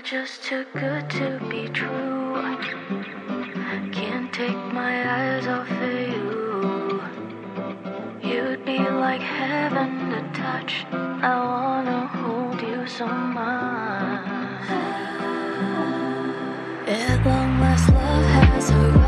just too good to be true. Can't take my eyes off of you. You'd be like heaven to touch. I wanna hold you so much. At long last, love has arrived.